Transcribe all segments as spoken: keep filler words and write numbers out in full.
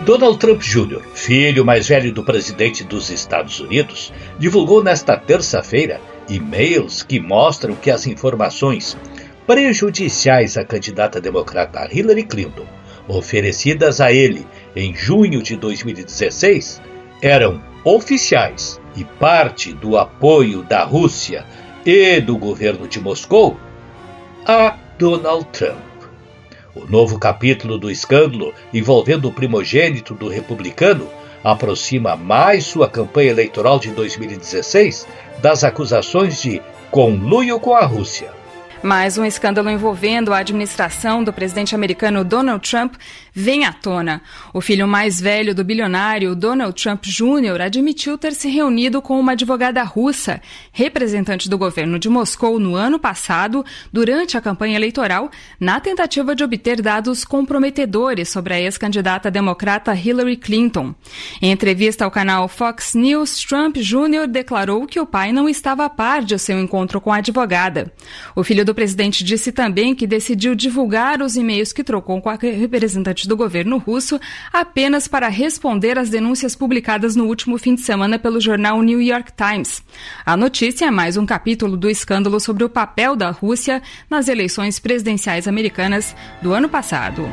Donald Trump Júnior, filho mais velho do presidente dos Estados Unidos, divulgou nesta terça-feira e-mails que mostram que as informações prejudiciais à candidata democrata Hillary Clinton, oferecidas a ele em junho de dois mil e dezesseis, eram oficiais e parte do apoio da Rússia e do governo de Moscou a Donald Trump. O novo capítulo do escândalo envolvendo o primogênito do republicano aproxima mais sua campanha eleitoral de dois mil e dezesseis das acusações de conluio com a Rússia. Mais um escândalo envolvendo a administração do presidente americano Donald Trump vem à tona. O filho mais velho do bilionário Donald Trump Júnior admitiu ter se reunido com uma advogada russa, representante do governo de Moscou no ano passado, durante a campanha eleitoral, na tentativa de obter dados comprometedores sobre a ex-candidata democrata Hillary Clinton. Em entrevista ao canal Fox News, Trump Júnior declarou que o pai não estava a par de seu encontro com a advogada. O filho do O presidente disse também que decidiu divulgar os e-mails que trocou com a representante do governo russo apenas para responder às denúncias publicadas no último fim de semana pelo jornal New York Times. A notícia é mais um capítulo do escândalo sobre o papel da Rússia nas eleições presidenciais americanas do ano passado.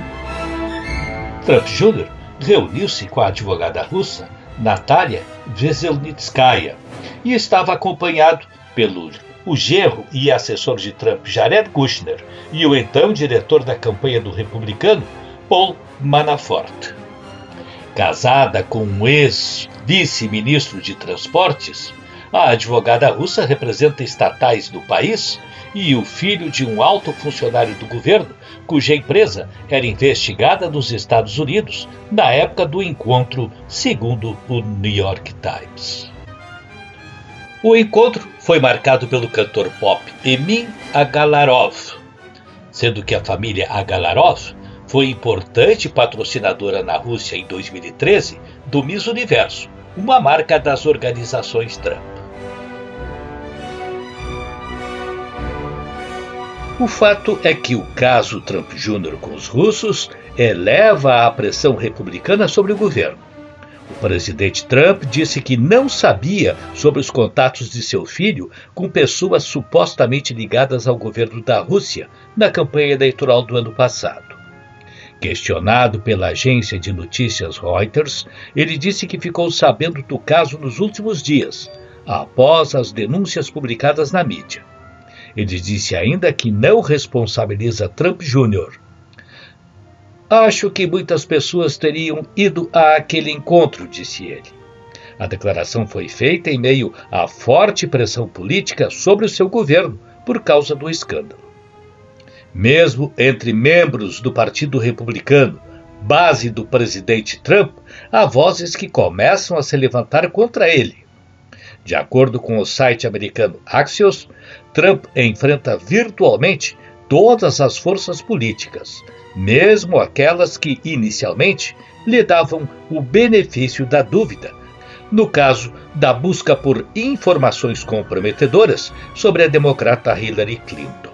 Trump Júnior reuniu-se com a advogada russa Natalia Veselnitskaya e estava acompanhado pelo o genro e assessor de Trump, Jared Kushner, e o então diretor da campanha do republicano, Paul Manafort. Casada com um ex-vice-ministro de transportes, a advogada russa representa estatais do país e o filho de um alto funcionário do governo, cuja empresa era investigada nos Estados Unidos na época do encontro, segundo o New York Times. O encontro foi marcado pelo cantor pop Emin Agalarov, sendo que a família Agalarov foi importante patrocinadora na Rússia em dois mil e treze do Miss Universo, uma marca das organizações Trump. O fato é que o caso Trump Júnior com os russos eleva a pressão republicana sobre o governo. O presidente Trump disse que não sabia sobre os contatos de seu filho com pessoas supostamente ligadas ao governo da Rússia na campanha eleitoral do ano passado. Questionado pela agência de notícias Reuters, ele disse que ficou sabendo do caso nos últimos dias, após as denúncias publicadas na mídia. Ele disse ainda que não responsabiliza Trump Júnior Acho que muitas pessoas teriam ido àquele encontro, disse ele. A declaração foi feita em meio à forte pressão política sobre o seu governo por causa do escândalo. Mesmo entre membros do Partido Republicano, base do presidente Trump, há vozes que começam a se levantar contra ele. De acordo com o site americano Axios, Trump enfrenta virtualmente todas as forças políticas, mesmo aquelas que, inicialmente, lhe davam o benefício da dúvida, no caso da busca por informações comprometedoras sobre a democrata Hillary Clinton.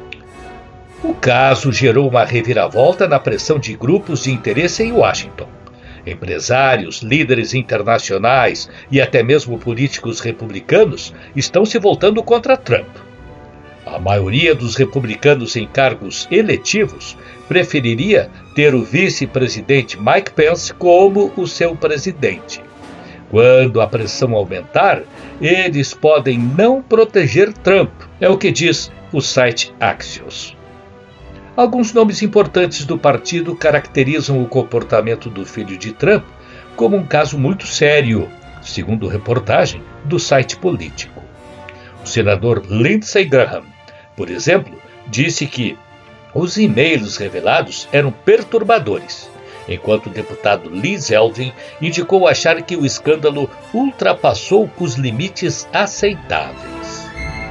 O caso gerou uma reviravolta na pressão de grupos de interesse em Washington. Empresários, líderes internacionais e até mesmo políticos republicanos estão se voltando contra Trump. A maioria dos republicanos em cargos eletivos preferiria ter o vice-presidente Mike Pence como o seu presidente. Quando a pressão aumentar, eles podem não proteger Trump, é o que diz o site Axios. Alguns nomes importantes do partido caracterizam o comportamento do filho de Trump como um caso muito sério, segundo reportagem do site político. O senador Lindsey Graham, por exemplo, disse que os e-mails revelados eram perturbadores, enquanto o deputado Lee Zeldin indicou achar que o escândalo ultrapassou os limites aceitáveis.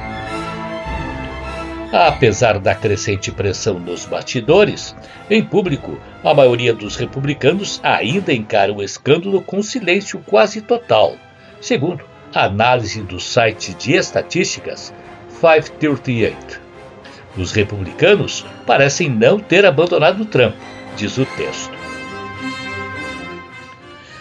Apesar da crescente pressão nos bastidores, em público, a maioria dos republicanos ainda encara o escândalo com silêncio quase total, segundo a análise do site de estatísticas quinhentos e trinta e oito. Os republicanos parecem não ter abandonado Trump, diz o texto.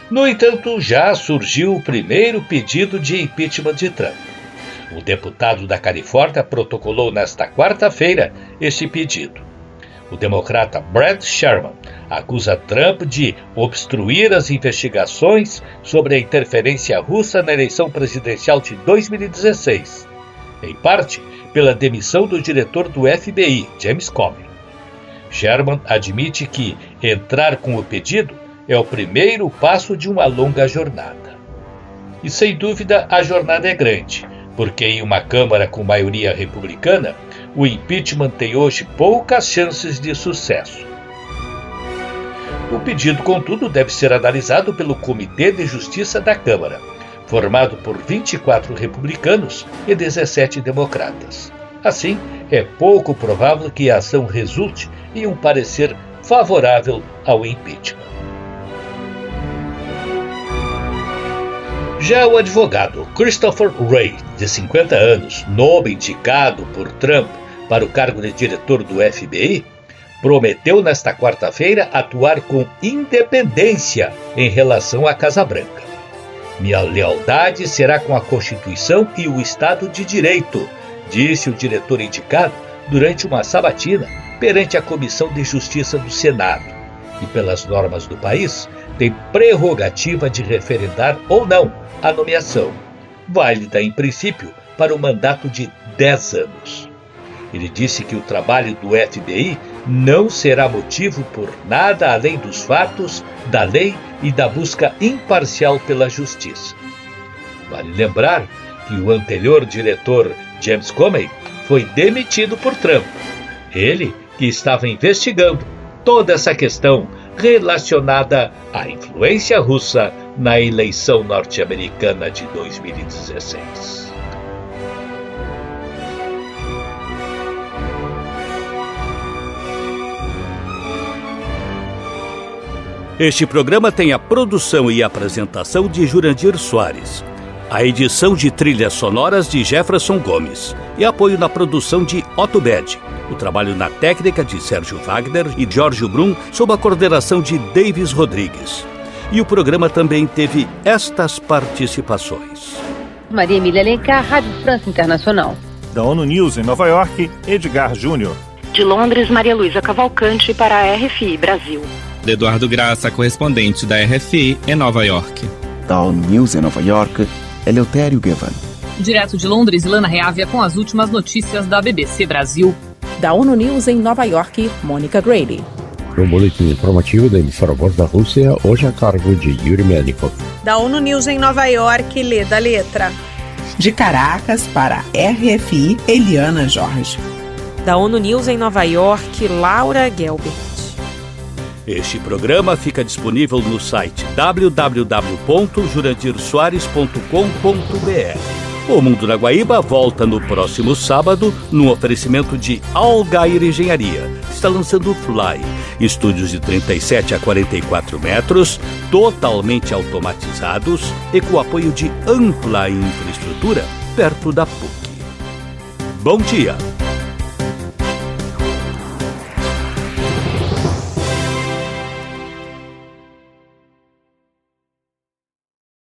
No entanto, já surgiu o primeiro pedido de impeachment de Trump. O deputado da Califórnia protocolou nesta quarta-feira esse pedido. O democrata Brad Sherman acusa Trump de obstruir as investigações sobre a interferência russa na eleição presidencial de dois mil e dezesseis, em parte pela demissão do diretor do F B I, James Comey. Sherman admite que entrar com o pedido é o primeiro passo de uma longa jornada. E sem dúvida a jornada é grande, porque em uma Câmara com maioria republicana, o impeachment tem hoje poucas chances de sucesso. O pedido, contudo, deve ser analisado pelo Comitê de Justiça da Câmara, formado por vinte e quatro republicanos e dezessete democratas. Assim, é pouco provável que a ação resulte em um parecer favorável ao impeachment. Já o advogado Christopher Wray, de cinquenta anos, nome indicado por Trump para o cargo de diretor do F B I, prometeu nesta quarta-feira atuar com independência em relação à Casa Branca. Minha lealdade será com a Constituição e o Estado de Direito, disse o diretor indicado durante uma sabatina perante a Comissão de Justiça do Senado, e pelas normas do país tem prerrogativa de referendar ou não a nomeação, válida em princípio para um mandato de dez anos. Ele disse que o trabalho do F B I não será motivo por nada além dos fatos, da lei e da busca imparcial pela justiça. Vale lembrar que o anterior diretor, James Comey, foi demitido por Trump. Ele que estava investigando toda essa questão relacionada à influência russa na eleição norte-americana de dois mil e dezesseis. Este programa tem a produção e apresentação de Jurandir Soares, a edição de trilhas sonoras de Jefferson Gomes e apoio na produção de Otto Bed, o trabalho na técnica de Sérgio Wagner e Jorge Brum, sob a coordenação de Davis Rodrigues. E o programa também teve estas participações. Maria Emília Alencar, Rádio França Internacional. Da ONU News em Nova York, Edgar Júnior. De Londres, Maria Luísa Cavalcante para a R F I Brasil. De Eduardo Graça, correspondente da R F I em Nova York. Da ONU News em Nova York, Eleutério Gavan. Direto de Londres, Ilana Reávia com as últimas notícias da B B C Brasil. Da ONU News em Nova York, Mônica Grady. O boletim informativo da emissora Voz da Rússia, hoje a cargo de Yuri Melnikov. Da ONU News em Nova York, Leda Letra. De Caracas para a R F I, Eliana Jorge. Da ONU News em Nova York, Laura Gelbert. Este programa fica disponível no site w w w ponto jurandir soares ponto com ponto b r. O Mundo na Guaíba volta no próximo sábado, num oferecimento de Algair Engenharia. Está lançando o Fly, estúdios de trinta e sete a quarenta e quatro metros, totalmente automatizados e com apoio de ampla infraestrutura perto da P U C. Bom dia!